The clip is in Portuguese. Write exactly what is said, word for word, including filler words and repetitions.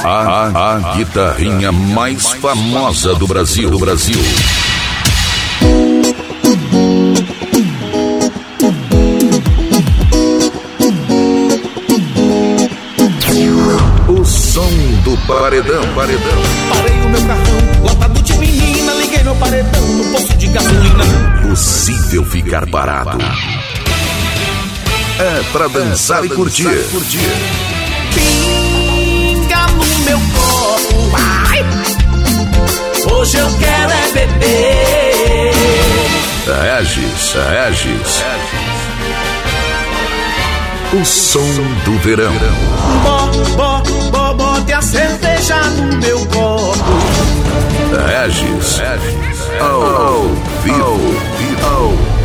A, a, a guitarrinha mais famosa do Brasil, do Brasil. O som do paredão, paredão. Parei o meu carrão, lotado de menina, liguei meu paredão no posto de gasolina. Impossível ficar parado. É pra dançar, é pra e, curtir. dançar e curtir. Pinga no meu copo, vai. Hoje eu quero é beber. Regis, Regis. O som do verão. Bo, bo, bo, bote a cerveja no meu copo. Regis, Regis. Ao vivo, vivo.